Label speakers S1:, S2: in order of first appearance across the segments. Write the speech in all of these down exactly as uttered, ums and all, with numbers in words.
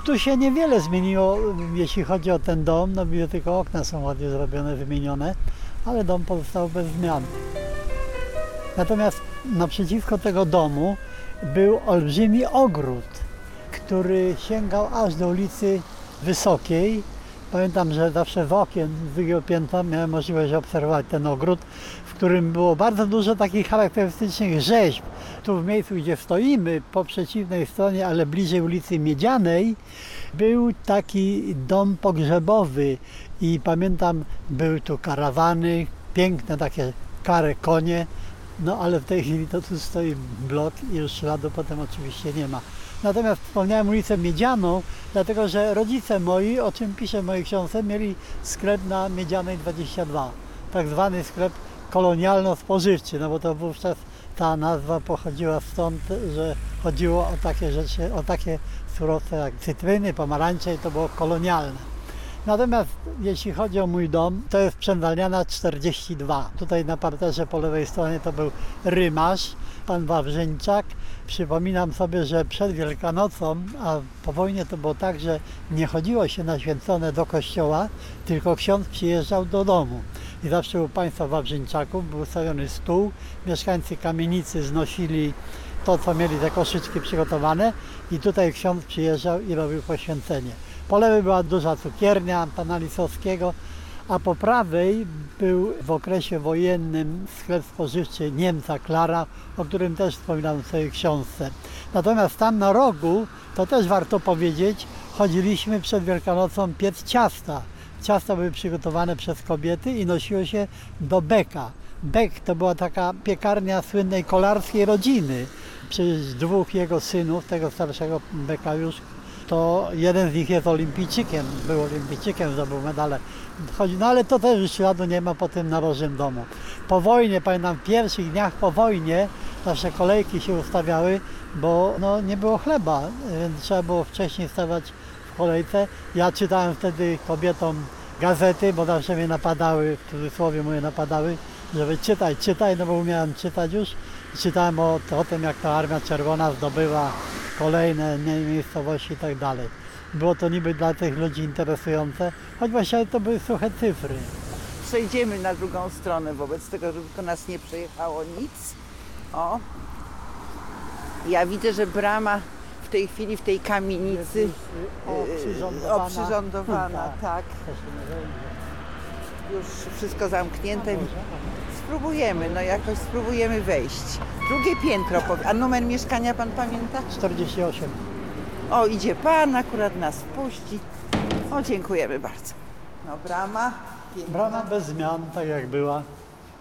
S1: Tu się niewiele zmieniło, jeśli chodzi o ten dom, no tylko okna są ładnie zrobione, wymienione, ale dom pozostał bez zmian. Natomiast naprzeciwko tego domu był olbrzymi ogród, który sięgał aż do ulicy Wysokiej. Pamiętam, że zawsze w okien z drugiego piętra miałem możliwość obserwować ten ogród, w którym było bardzo dużo takich charakterystycznych rzeźb. Tu w miejscu, gdzie stoimy, po przeciwnej stronie, ale bliżej ulicy Miedzianej, był taki dom pogrzebowy i pamiętam, były tu karawany, piękne takie kare konie, no ale w tej chwili to tu stoi blok i już śladu potem oczywiście nie ma. Natomiast wspomniałem ulicę Miedzianą, dlatego że rodzice moi, o czym piszę w mojej książce, mieli sklep na Miedzianej dwadzieścia dwa. Tak zwany sklep kolonialno-spożywczy, no bo to wówczas ta nazwa pochodziła stąd, że chodziło o takie rzeczy, o takie surowce jak cytryny, pomarańcze i to było kolonialne. Natomiast jeśli chodzi o mój dom, to jest Przędzalniana czterdzieści dwa. Tutaj na parterze po lewej stronie to był rymarz, pan Wawrzyńczak. Przypominam sobie, że przed Wielkanocą, a po wojnie to było tak, że nie chodziło się na święcone do kościoła, tylko ksiądz przyjeżdżał do domu. I zawsze u państwa Wawrzyńczaków był ustawiony stół, mieszkańcy kamienicy znosili to, co mieli, te koszyczki przygotowane i tutaj ksiądz przyjeżdżał i robił poświęcenie. Po lewej była duża cukiernia pana Lisowskiego, a po prawej był w okresie wojennym sklep spożywczy Niemca Klara, o którym też wspominam w swojej książce. Natomiast tam na rogu, to też warto powiedzieć, chodziliśmy przed Wielkanocą piec ciasta. Ciasta były przygotowane przez kobiety i nosiło się do beka. Bek to była taka piekarnia słynnej kolarskiej rodziny. Przecież dwóch jego synów, tego starszego Beka już, to jeden z nich jest olimpijczykiem, był olimpijczykiem, zdobył medale. No ale to też już śladu nie ma po tym narożnym domu. Po wojnie, pamiętam, w pierwszych dniach po wojnie nasze kolejki się ustawiały, bo no, nie było chleba, więc trzeba było wcześniej stawać w kolejce. Ja czytałem wtedy kobietom gazety, bo zawsze mnie napadały, w cudzysłowie moje napadały, żeby czytaj, czytaj, no bo umiałem czytać już. Czytałem o, o tym, jak ta Armia Czerwona zdobyła kolejne miejscowości i tak dalej. Było to niby dla tych ludzi interesujące, choć właściwie to były suche cyfry.
S2: Przejdziemy na drugą stronę wobec tego, żeby to nas nie przejechało nic. O, ja widzę, że brama w tej chwili w tej kamienicy
S1: oprzyrządowana,
S2: oprzyrządowana tak. Już wszystko zamknięte. Spróbujemy, no jakoś spróbujemy wejść. Drugie piętro, a numer mieszkania pan pamięta?
S1: czterdzieści osiem.
S2: O, idzie pan, akurat nas wpuści. O, dziękujemy bardzo. No, brama. Piękna.
S1: Brama bez zmian, tak jak była.
S2: No,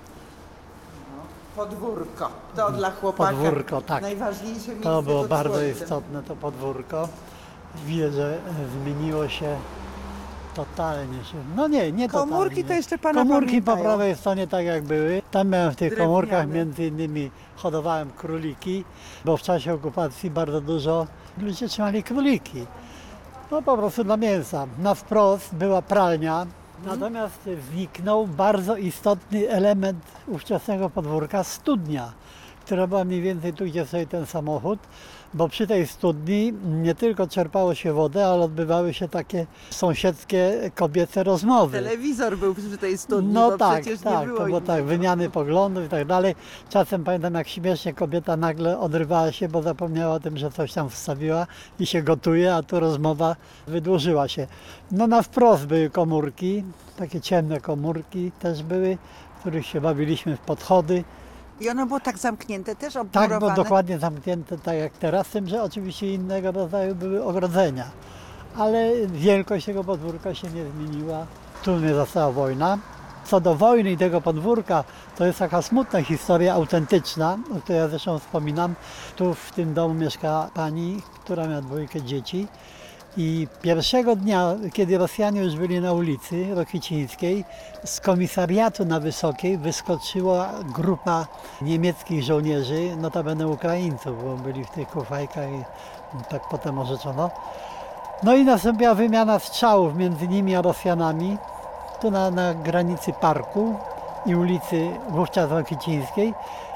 S2: podwórko. To dla chłopaka
S1: Podwórko, tak.
S2: najważniejsze miejsce.
S1: To było
S2: pod
S1: bardzo
S2: słońcem.
S1: istotne, to podwórko. Widać, że zmieniło się totalnie się. No nie, nie totalnie.
S2: Komórki to jeszcze pana
S1: Komórki
S2: pamiętają.
S1: po prawej stronie tak jak były. Tam miałem w tych
S2: Drewniane.
S1: komórkach między innymi hodowałem króliki, bo w czasie okupacji bardzo dużo ludzie trzymali króliki. No po prostu dla mięsa. Na wprost była pralnia, natomiast zniknął bardzo istotny element ówczesnego podwórka, studnia, która była mniej więcej tu, gdzie stoi ten samochód, bo przy tej studni nie tylko czerpało się wodę, ale odbywały się takie sąsiedzkie kobiece rozmowy.
S2: Telewizor był przy tej studni,
S1: No
S2: bo
S1: tak,
S2: przecież
S1: tak,
S2: nie było
S1: to było tak,
S2: innego.
S1: wymiany poglądów i tak dalej. Czasem pamiętam, jak śmiesznie kobieta nagle odrywała się, bo zapomniała o tym, że coś tam wstawiła i się gotuje, a tu rozmowa wydłużyła się. No na wprost były komórki, takie ciemne komórki też były, w których się bawiliśmy w podchody.
S2: I ono było tak zamknięte, też
S1: Tak,
S2: obmurowane?
S1: bo dokładnie zamknięte tak jak teraz, z tym, że oczywiście innego rodzaju były ogrodzenia. Ale wielkość tego podwórka się nie zmieniła. Tu mnie zastała wojna. Co do wojny i tego podwórka, to jest taka smutna historia, autentyczna, o której ja zresztą wspominam. Tu w tym domu mieszka pani, która miała dwójkę dzieci. I pierwszego dnia, kiedy Rosjanie już byli na ulicy Rokicińskiej, z komisariatu na Wysokiej wyskoczyła grupa niemieckich żołnierzy, notabene Ukraińców, bo byli w tych kufajkach i tak potem orzeczono. No i nastąpiła wymiana strzałów między nimi a Rosjanami, tu na, na granicy parku i ulicy wówczas Rokicińskiej.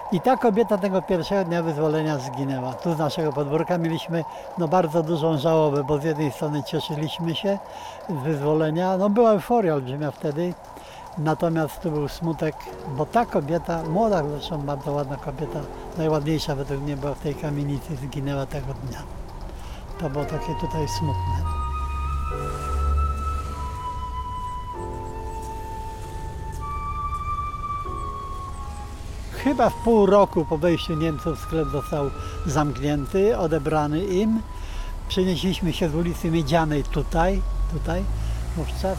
S1: I ta kobieta tego pierwszego dnia wyzwolenia zginęła. Tu z naszego podwórka mieliśmy no, bardzo dużą żałobę, bo z jednej strony cieszyliśmy się z wyzwolenia, no była euforia olbrzymia wtedy, natomiast tu był smutek, bo ta kobieta, młoda zresztą bardzo ładna kobieta, najładniejsza według mnie była w tej kamienicy, zginęła tego dnia. To było takie tutaj smutne. Chyba w pół roku po wejściu Niemców sklep został zamknięty, odebrany im. Przenieśliśmy się z ulicy Miedzianej tutaj, tutaj wówczas,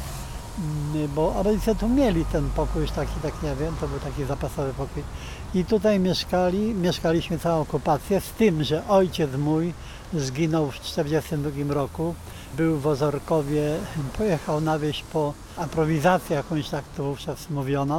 S1: bo rodzice tu mieli ten pokój już taki, taki, ja wiem, to był taki zapasowy pokój. I tutaj mieszkali, mieszkaliśmy całą okupację, z tym, że ojciec mój zginął w tysiąc dziewięćset czterdziestym drugim roku. Był w Ozorkowie, pojechał na wieś po aprowizację jakąś, tak to wówczas mówiono.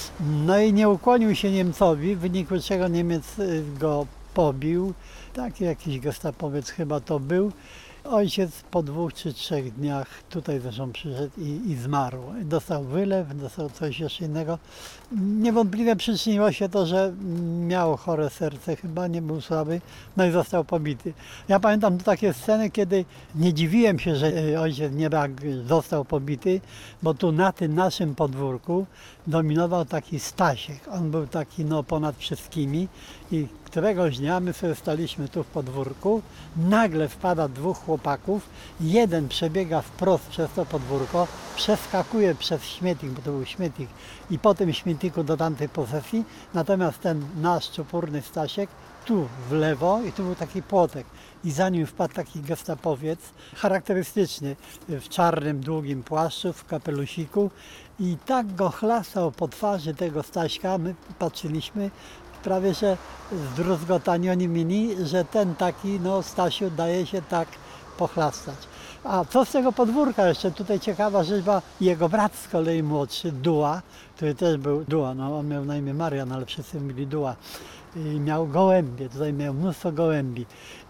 S1: No i nie ukłonił się Niemcowi, w wyniku czego Niemiec go pobił. Taki jakiś gestapowiec chyba to był. Ojciec po dwóch czy trzech dniach tutaj zresztą przyszedł i, i zmarł. Dostał wylew, dostał coś jeszcze innego. Niewątpliwie przyczyniło się to, że miał chore serce, chyba nie był słaby, no i został pobity. Ja pamiętam takie sceny, kiedy nie dziwiłem się, że ojciec Niebrak został pobity, bo tu na tym naszym podwórku dominował taki Stasiek. On był taki no ponad wszystkimi i któregoś dnia my sobie staliśmy tu w podwórku, nagle wpada dwóch chłopaków, jeden przebiega wprost przez to podwórko, przeskakuje przez śmietnik, bo to był śmietnik, i po tym śmietniku do tamtej posesji, natomiast ten nasz czupurny Stasiek tu w lewo i tu był taki płotek i za nim wpadł taki gestapowiec charakterystyczny w czarnym, długim płaszczu, w kapelusiku i tak go chlastał po twarzy tego Staśka, my patrzyliśmy, prawie że zdruzgotani oni mieli, że ten taki, no Stasiu daje się tak pochlastać. A co z tego podwórka jeszcze? Tutaj ciekawa rzecz, jego brat z kolei młodszy, Duła, który też był Duła, no on miał na imię Marian, ale wszyscy mówili Duła. I miał gołębie, tutaj miał mnóstwo gołębi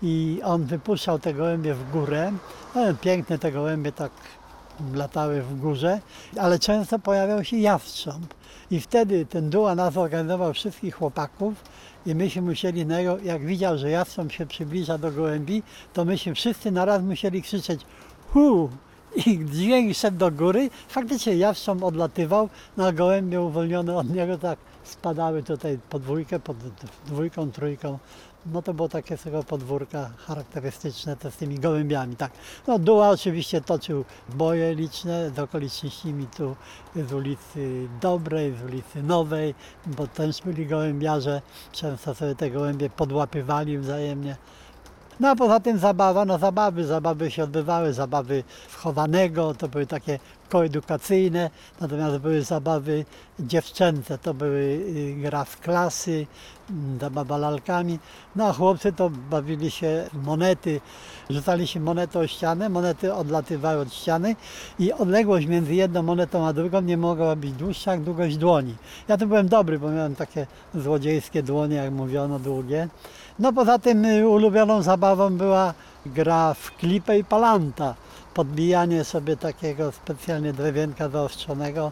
S1: i on wypuszczał te gołębie w górę, no, piękne te gołębie tak latały w górze, ale często pojawiał się jastrząb. I wtedy ten Duła nas organizował wszystkich chłopaków i myśmy musieli, jak widział, że jastrząb się przybliża do gołębi, to myśmy wszyscy naraz musieli krzyczeć hu! I dźwięk szedł do góry. Faktycznie jastrząb odlatywał, no a gołębie uwolnione od niego tak spadały tutaj po dwójkę, pod dwójką, trójką. No to było takie z tego podwórka charakterystyczne te z tymi gołębiami, tak. No Duła oczywiście toczył boje liczne z okolicznościami tu z ulicy Dobrej, z ulicy Nowej, bo też byli gołębiarze, często sobie te gołębie podłapywali wzajemnie. No a poza tym zabawa, no zabawy, zabawy się odbywały, zabawy wchowanego, to były takie koedukacyjne, natomiast były zabawy dziewczęce, to były gra w klasy, zabawa lalkami, no a chłopcy to bawili się w monety, rzucali się monetę o ścianę, monety odlatywały od ściany i odległość między jedną monetą a drugą nie mogła być dłuższa jak długość dłoni. Ja tu byłem dobry, bo miałem takie złodziejskie dłonie, jak mówiono, długie. No poza tym ulubioną zabawą była gra w klipę i palanta, podbijanie sobie takiego specjalnie drewienka zaostrzonego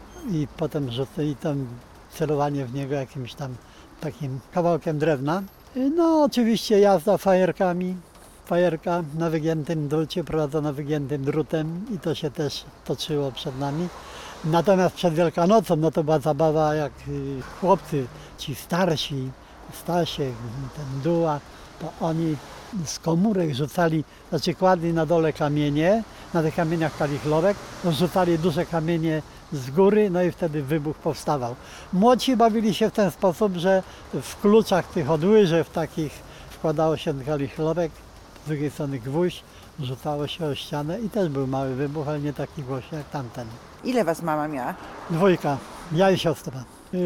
S1: i potem rzucili tam celowanie w niego jakimś tam takim kawałkiem drewna. No oczywiście jazda fajerkami, fajerka na wygiętym drucie prowadzona wygiętym drutem i to się też toczyło przed nami. Natomiast przed Wielkanocą no to była zabawa jak chłopcy, ci starsi, Stasiek, ten Duła, to oni z komórek rzucali, znaczy kładli na dole kamienie, na tych kamieniach kalichlorek, rzucali duże kamienie z góry, no i wtedy wybuch powstawał. Młodsi bawili się w ten sposób, że w kluczach tych od łyżew takich wkładało się kalichlorek, z drugiej strony gwóźdź, rzucało się o ścianę i też był mały wybuch, ale nie taki głośny jak tamten.
S2: Ile was mama miała?
S1: Dwójka, ja i siostra.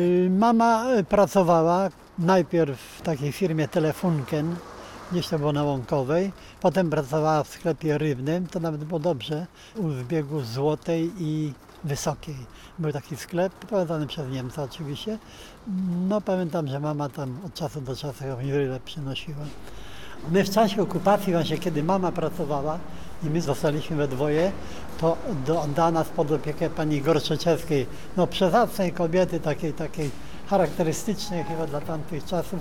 S1: Mama pracowała najpierw w takiej firmie Telefunken, gdzieś to było na Łąkowej, potem pracowała w sklepie rybnym, to nawet było dobrze, u zbiegu Złotej i Wysokiej. Był taki sklep, prowadzony przez Niemca oczywiście. No pamiętam, że mama tam od czasu do czasu rybę przynosiła. My w czasie okupacji, właśnie kiedy mama pracowała i my zostaliśmy we dwoje, to do, oddała nas pod opiekę pani Gorczyczewskiej, no przezacnej kobiety, takiej, takiej charakterystycznych chyba dla tamtych czasów.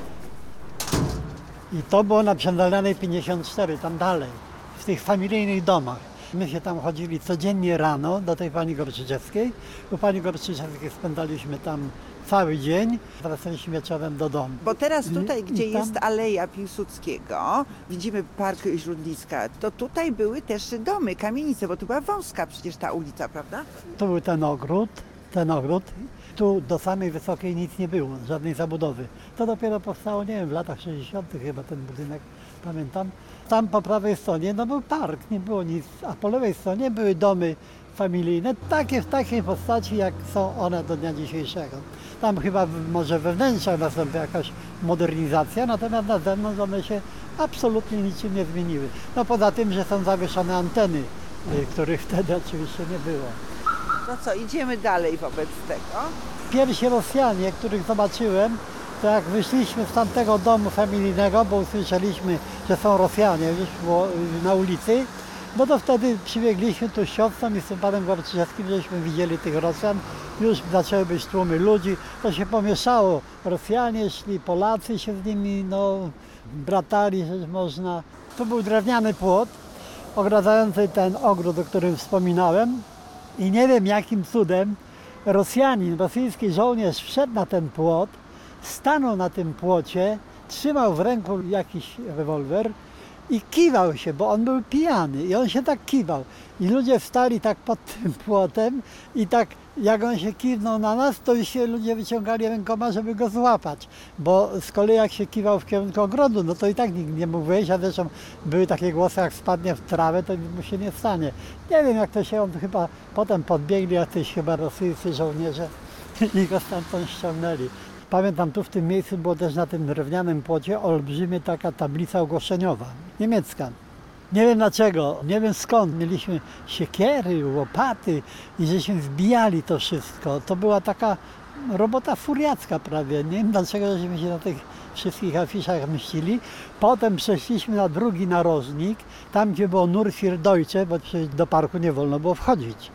S1: I to było na Przędalnianej pięćdziesiąt cztery, tam dalej, w tych familijnych domach. My się tam chodzili codziennie rano do tej pani Gorczyszewskiej. U pani Gorczyszewskiej spędzaliśmy tam cały dzień, wracaliśmy wieczorem do domu.
S2: Bo teraz tutaj,
S1: I-
S2: gdzie
S1: i tam-
S2: jest Aleja Piłsudskiego, widzimy Park Śródliska, to tutaj były też domy, kamienice, bo tu była wąska przecież ta ulica, prawda?
S1: Tu był ten ogród, ten ogród. Tu do samej Wysokiej nic nie było, żadnej zabudowy. To dopiero powstało, nie wiem, w latach sześćdziesiątych chyba ten budynek, pamiętam. Tam po prawej stronie no był park, nie było nic, a po lewej stronie były domy familijne, takie w takiej postaci, jak są one do dnia dzisiejszego. Tam chyba w- może we wnętrzach nastąpi jakaś modernizacja, natomiast na zewnątrz one się absolutnie niczym nie zmieniły. No poza tym, że są zawieszone anteny, y, których wtedy oczywiście nie było.
S2: No co, idziemy dalej wobec tego.
S1: Pierwsi Rosjanie, których zobaczyłem, to jak wyszliśmy z tamtego domu familijnego, bo usłyszeliśmy, że są Rosjanie już było y, na ulicy, no to wtedy przybiegliśmy tu z siostrą i z tym panem Gorczyszewskim, żeśmy widzieli tych Rosjan. Już zaczęły być tłumy ludzi, to się pomieszało. Rosjanie szli, Polacy się z nimi no, bratali, rzecz można. Tu był drewniany płot ogradzający ten ogród, o którym wspominałem. I nie wiem jakim cudem Rosjanin, rosyjski żołnierz wszedł na ten płot, stanął na tym płocie, trzymał w ręku jakiś rewolwer i kiwał się, bo on był pijany i on się tak kiwał. I ludzie wstali tak pod tym płotem i tak jak on się kiwnął na nas, to już się ludzie wyciągali rękoma, żeby go złapać. Bo z kolei jak się kiwał w kierunku ogrodu, no to i tak nikt nie mógł wejść, a zresztą były takie głosy, jak spadnie w trawę, to mu się nie stanie. Nie wiem jak to się, on chyba potem podbiegli jacyś chyba rosyjscy żołnierze i go stamtąd ściągnęli. Pamiętam, tu w tym miejscu było też na tym drewnianym płocie olbrzymia taka tablica ogłoszeniowa, niemiecka. Nie wiem dlaczego, nie wiem skąd. Mieliśmy siekiery, łopaty i żeśmy zbijali to wszystko. To była taka robota furiacka prawie. Nie wiem dlaczego żeśmy się na tych wszystkich afiszach mścili. Potem przeszliśmy na drugi narożnik, tam gdzie było Nur für Deutsche, bo przecież do parku nie wolno było wchodzić.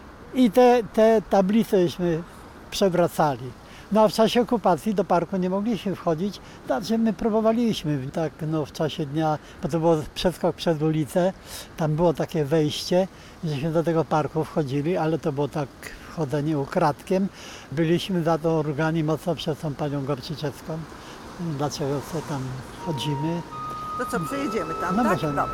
S1: I te, te tablice żeśmy przewracali. No a w czasie okupacji do parku nie mogliśmy wchodzić, znaczy my próbowaliśmy tak no, w czasie dnia, bo to było przeskok przez ulicę, tam było takie wejście, żeśmy do tego parku wchodzili, ale to było tak wchodzenie ukradkiem. Byliśmy za to rugani mocno przez tą panią Gorczyszewską, dlaczego co tam chodzimy.
S2: To co, przejedziemy tam,
S1: No
S2: tak?
S1: możemy.
S2: Dobra.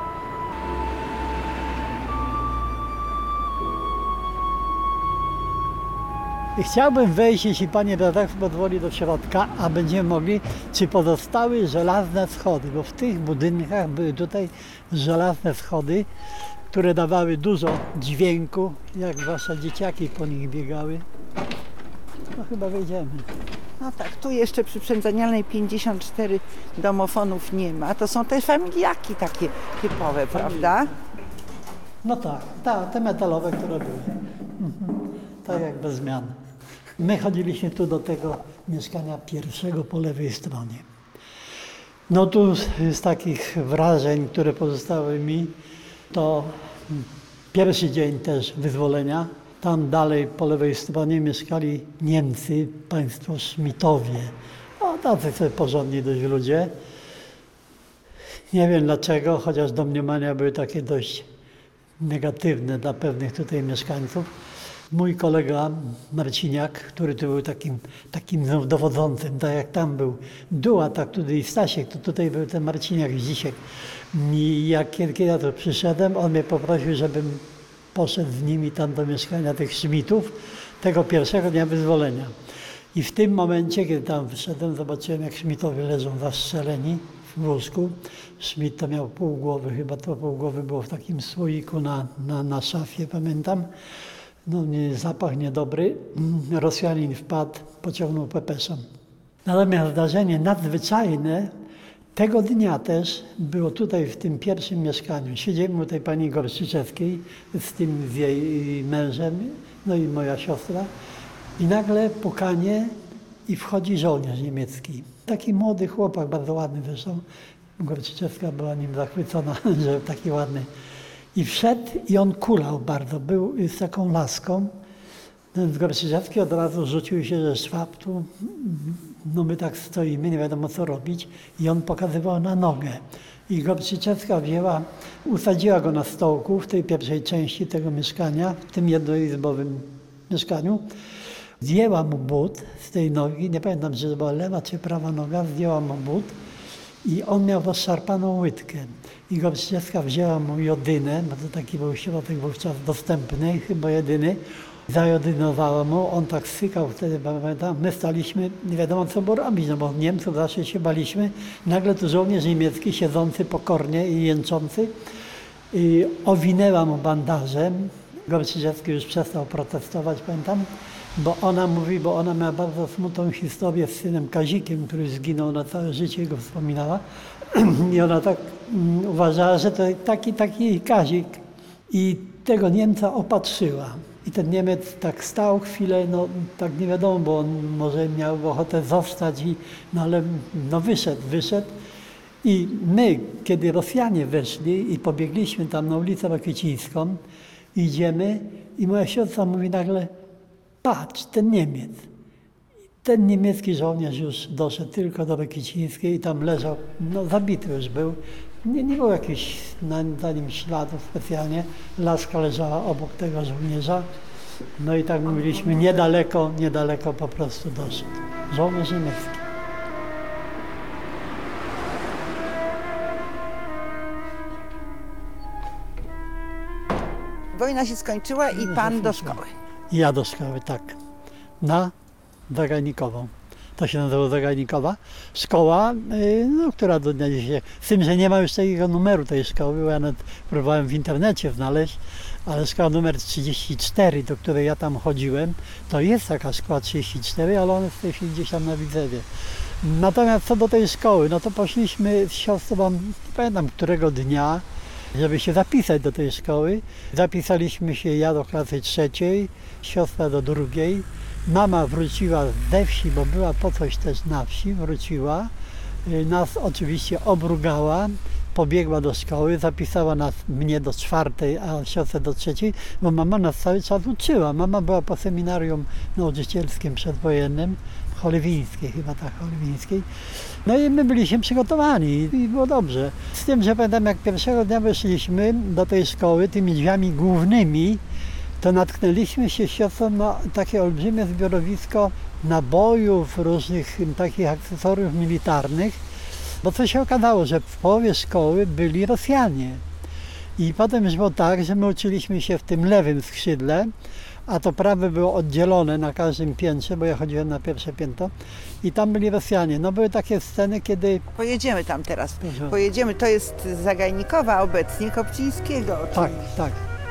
S1: I chciałbym wejść, jeśli Panie redaktor pozwoli, do środka, a będziemy mogli, czy pozostały żelazne schody, bo w tych budynkach były tutaj żelazne schody, które dawały dużo dźwięku, jak zwłaszcza dzieciaki po nich biegały. No chyba wejdziemy.
S2: No tak, tu jeszcze przy Przędzanialnej pięćdziesiąt cztery domofonów nie ma. To są te familiaki takie typowe, prawda?
S1: No tak, ta, te metalowe, które były. Mhm. Tak jak bez zmian. My chodziliśmy tu do tego mieszkania pierwszego po lewej stronie. No tu z, z takich wrażeń, które pozostały mi, to pierwszy dzień też wyzwolenia. Tam dalej po lewej stronie mieszkali Niemcy, państwo Szmitowie. O, tacy sobie porządni dość ludzie. Nie wiem dlaczego, chociaż domniemania były takie dość negatywne dla pewnych tutaj mieszkańców. Mój kolega Marciniak, który tu był takim, takim dowodzącym, tak jak tam był Duła, tak tutaj Stasiek, to tutaj był ten Marciniak Zdzisiek. I jak kiedy ja tu przyszedłem, on mnie poprosił, żebym poszedł z nimi tam do mieszkania tych Szmitów, tego pierwszego dnia wyzwolenia. I w tym momencie, kiedy tam wyszedłem, zobaczyłem, jak Szmitowie leżą zastrzeleni w łóżku. Szmit to miał pół głowy, chyba to pół głowy było w takim słoiku na, na, na szafie, pamiętam. No nie, zapach niedobry. Rosjanin wpadł, pociągnął pepeszem. Natomiast zdarzenie nadzwyczajne tego dnia też było tutaj w tym pierwszym mieszkaniu. Siedziałem u tej pani Gorczyszewskiej z tym z jej mężem, no i moja siostra. I nagle pukanie i wchodzi żołnierz niemiecki. Taki młody chłopak, bardzo ładny zresztą. Gorczyszewska była nim zachwycona, że taki ładny. I wszedł i on kulał bardzo, był z taką laską, Ten Zgorczyszewski od razu rzucił się ze szwabtu. No my tak stoimy, nie wiadomo co robić. I on pokazywał na nogę. I Gorczyszewska wzięła, usadziła go na stołku w tej pierwszej części tego mieszkania, w tym jednoizbowym mieszkaniu. Zdjęła mu but z tej nogi, nie pamiętam, czy to była lewa czy prawa noga, zdjęła mu but i on miał rozszarpaną łydkę. I Gorczyszewska wzięła mu jodynę, bo to taki był środek wówczas dostępny, chyba jedyny. Zajodynowała mu, on tak sykał wtedy, pamiętam, my staliśmy, nie wiadomo co było robić, no bo Niemców zawsze się baliśmy. Nagle tu żołnierz niemiecki, siedzący pokornie i jęczący, i owinęła mu bandażem. Gorczyszewski już przestał protestować, pamiętam, bo ona mówi, bo ona miała bardzo smutną historię z synem Kazikiem, który zginął na całe życie, go wspominała. I ona tak mm, uważała, że to taki, taki Kazik. I tego Niemca opatrzyła. I ten Niemiec tak stał chwilę, no tak nie wiadomo, bo on może miał ochotę zostać, i, no ale no wyszedł, wyszedł. I my, kiedy Rosjanie weszli i pobiegliśmy tam na ulicę Rakiecińską, idziemy i moja siostra mówi nagle, patrz, ten Niemiec. Ten niemiecki żołnierz już doszedł tylko do Rakiecińskiej i tam leżał, no zabity już był. Nie, nie było jakichś na, na nim śladów specjalnie. Laska leżała obok tego żołnierza. No i tak mówiliśmy, niedaleko, niedaleko po prostu doszedł. Żołnierz niemiecki.
S2: Wojna się skończyła i pan do szkoły.
S1: I ja do szkoły, tak. Na Zagajnikową. To się nazywa Zagajnikowa. Szkoła, no, która do dnia dzisiejszego, z tym, że nie ma już takiego numeru tej szkoły, bo ja nawet próbowałem w internecie znaleźć, ale szkoła numer trzydzieści cztery, do której ja tam chodziłem, to jest taka szkoła trzydzieści cztery, ale ona jest w tej chwili gdzieś tam na Widzewie. Natomiast co do tej szkoły, no to poszliśmy z siostrą, nie pamiętam którego dnia, żeby się zapisać do tej szkoły. Zapisaliśmy się, ja do klasy trzeciej, siostra do drugiej. Mama wróciła ze wsi, bo była po coś też na wsi, wróciła. Nas oczywiście obrugała, pobiegła do szkoły, zapisała nas, mnie do czwartej, a siostrę do trzeciej, bo mama nas cały czas uczyła. Mama była po seminarium nauczycielskim przedwojennym, w Cholewińskiej, chyba tak, Cholewińskiej. No i my byliśmy przygotowani i było dobrze. Z tym, że pamiętam, jak pierwszego dnia weszliśmy do tej szkoły tymi drzwiami głównymi, to natknęliśmy się z siostrą na takie olbrzymie zbiorowisko nabojów, różnych takich akcesoriów militarnych, bo co się okazało, że w połowie szkoły byli Rosjanie. I potem już było tak, że my uczyliśmy się w tym lewym skrzydle, a to prawe było oddzielone na każdym piętrze, bo ja chodziłem na pierwsze piętro i tam byli Rosjanie. No były takie sceny, kiedy...
S2: Pojedziemy tam teraz.
S1: Proszę.
S2: Pojedziemy, to jest Zagajnikowa obecnie, Kopcińskiego oczywiście.
S1: Tak, tak.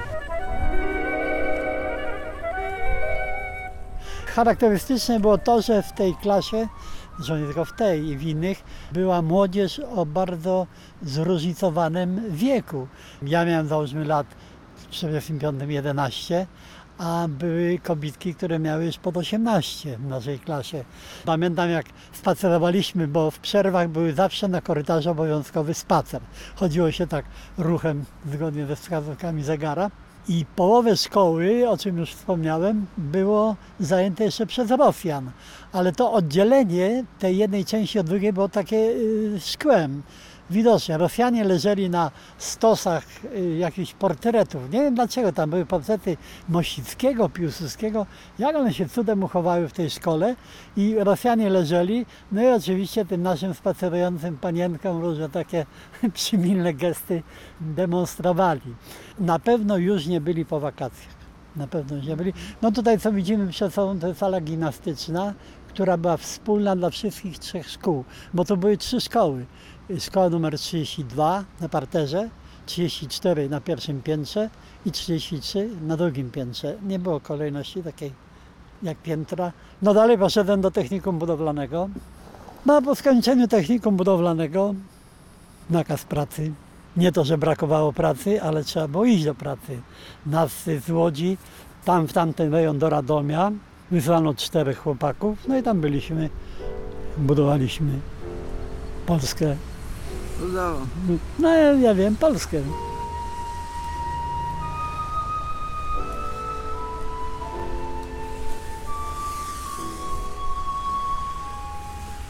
S1: Charakterystyczne było to, że w tej klasie, że nie tylko w tej i w innych, była młodzież o bardzo zróżnicowanym wieku. Ja miałem załóżmy lat w czterdziestym piątym jedenaście, a były kobietki, które miały już pod osiemnaście w naszej klasie. Pamiętam, jak spacerowaliśmy, bo w przerwach były zawsze na korytarzu obowiązkowy spacer. Chodziło się tak ruchem zgodnie ze wskazówkami zegara. I połowę szkoły, o czym już wspomniałem, było zajęte jeszcze przez Rosjan. Ale to oddzielenie tej jednej części od drugiej było takie yy, szkłem. Widocznie Rosjanie leżeli na stosach y, jakichś portretów. Nie wiem dlaczego, tam były portrety Mościckiego, Piłsudskiego. Jak one się cudem uchowały w tej szkole i Rosjanie leżeli. No i oczywiście tym naszym spacerującym panienkom różne takie przymilne gesty demonstrowali. Na pewno już nie byli po wakacjach. Na pewno już nie byli. No tutaj co widzimy przed sobą, to jest sala gimnastyczna, która była wspólna dla wszystkich trzech szkół, bo to były trzy szkoły. Szkoła numer trzydzieści dwa na parterze, trzydzieści cztery na pierwszym piętrze i trzydzieści trzy na drugim piętrze. Nie było kolejności takiej jak piętra. No dalej poszedłem do technikum budowlanego. No po skończeniu technikum budowlanego nakaz pracy. Nie to, że brakowało pracy, ale trzeba było iść do pracy. Nas z Łodzi, tam w tamten rejon do Radomia, wysłano czterech chłopaków, no i tam byliśmy, budowaliśmy Polskę. No ja, ja wiem, Polskę.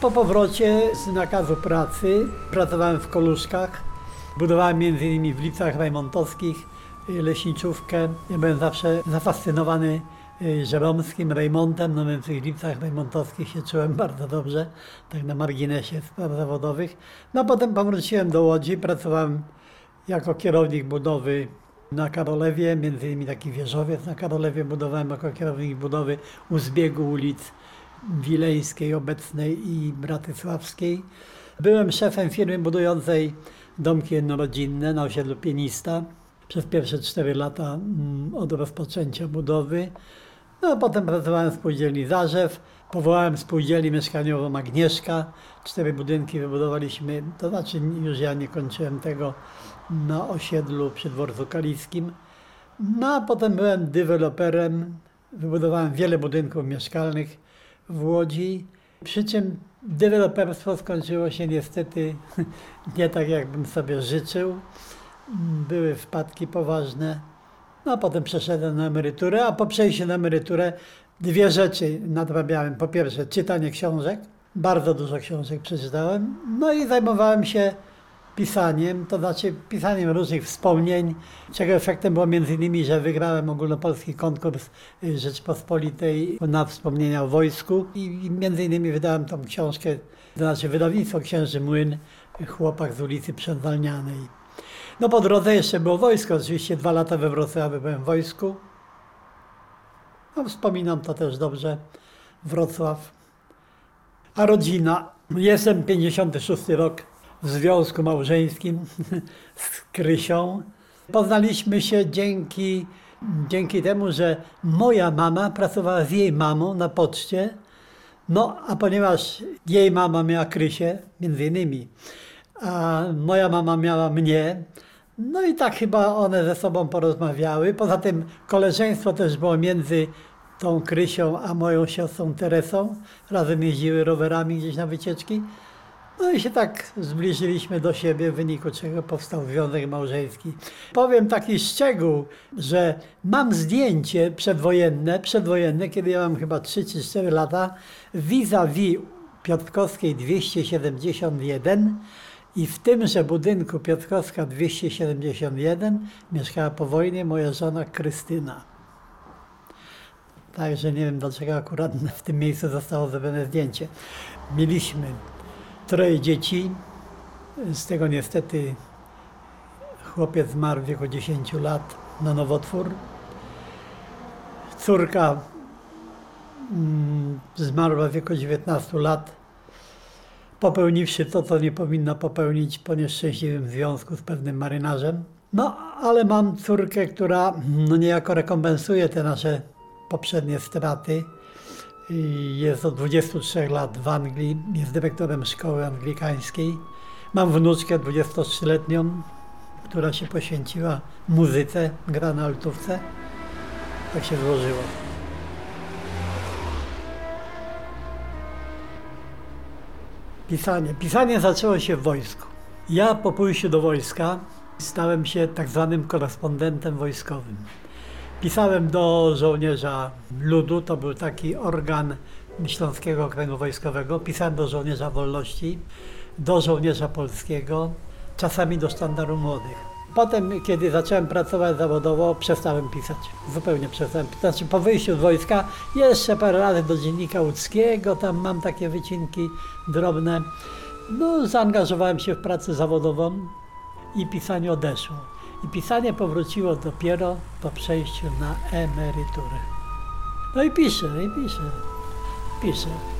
S1: po powrocie z nakazu pracy pracowałem w Koluszkach. Budowałem między innymi w Lipcach Rejmontowskich leśniczówkę. Ja byłem zawsze zafascynowany Żeromskim, Rejmontem, no więc w tych Lipcach Rejmontowskich się czułem bardzo dobrze, tak na marginesie spraw zawodowych. No a potem powróciłem do Łodzi, pracowałem jako kierownik budowy na Karolewie, między innymi taki wieżowiec na Karolewie budowałem jako kierownik budowy u zbiegu ulic Wileńskiej obecnej i Bratysławskiej. Byłem szefem firmy budującej domki jednorodzinne na osiedlu Pienista przez pierwsze cztery lata od rozpoczęcia budowy. No a potem pracowałem w spółdzielni Zarzew, powołałem spółdzielnię mieszkaniową Agnieszka. Cztery budynki wybudowaliśmy, to znaczy już ja nie kończyłem tego, na osiedlu przy dworcu Kaliskim. No a potem byłem deweloperem, wybudowałem wiele budynków mieszkalnych w Łodzi, przy czym deweloperstwo skończyło się niestety nie tak, jakbym sobie życzył. Były wpadki poważne. No a potem przeszedłem na emeryturę, a po przejściu na emeryturę dwie rzeczy nadrabiałem. Po pierwsze czytanie książek, bardzo dużo książek przeczytałem, no i zajmowałem się pisaniem, to znaczy pisaniem różnych wspomnień, czego efektem było między innymi, że wygrałem ogólnopolski konkurs Rzeczpospolitej na wspomnienia o wojsku i między innymi wydałem tą książkę, to znaczy wydawnictwo Księży Młyn, Chłopak z ulicy Przedwalnianej. No po drodze jeszcze było wojsko, oczywiście dwa lata we Wrocławiu byłem w wojsku. No, wspominam to też dobrze, Wrocław. A rodzina, jestem pięćdziesiąty szósty rok w związku małżeńskim z Krysią. Poznaliśmy się dzięki, dzięki temu, że moja mama pracowała z jej mamą na poczcie. No a ponieważ jej mama miała Krysię, między innymi, a moja mama miała mnie, no i tak chyba one ze sobą porozmawiały. Poza tym koleżeństwo też było między tą Krysią a moją siostrą Teresą. Razem jeździły rowerami gdzieś na wycieczki. No i się tak zbliżyliśmy do siebie, w wyniku czego powstał związek małżeński. Powiem taki szczegół, że mam zdjęcie przedwojenne, przedwojenne, kiedy ja mam chyba trzy czy cztery lata, vis-a-vis Piotrkowskiej dwieście siedemdziesiąt jeden. I w tymże budynku Piotrkowska dwieście siedemdziesiąt jeden mieszkała po wojnie moja żona Krystyna. Także nie wiem, dlaczego akurat w tym miejscu zostało zrobione zdjęcie. Mieliśmy troje dzieci, z tego niestety chłopiec zmarł w wieku dziesięciu lat na nowotwór. Córka mm, zmarła w wieku dziewiętnastu lat, popełniwszy to, co nie powinna popełnić po nieszczęśliwym związku z pewnym marynarzem. No, ale mam córkę, która no, niejako rekompensuje te nasze poprzednie straty. Jest od dwudziestu trzech lat w Anglii, jest dyrektorem szkoły anglikańskiej. Mam wnuczkę dwudziestotrzyletnią, która się poświęciła muzyce, gra na altówce. Tak się złożyło. Pisanie. Pisanie zaczęło się w wojsku. Ja po pójściu do wojska stałem się tak zwanym korespondentem wojskowym. Pisałem do żołnierza ludu, to był taki organ Śląskiego Okręgu Wojskowego. Pisałem do żołnierza wolności, do żołnierza polskiego, czasami do sztandaru młodych. Potem, kiedy zacząłem pracować zawodowo, przestałem pisać. Zupełnie przestałem pisać. Znaczy, po wyjściu z wojska jeszcze parę razy do Dziennika Łódzkiego, tam mam takie wycinki drobne. No, zaangażowałem się w pracę zawodową i pisanie odeszło. I pisanie powróciło dopiero po przejściu na emeryturę. No i piszę, i piszę, piszę.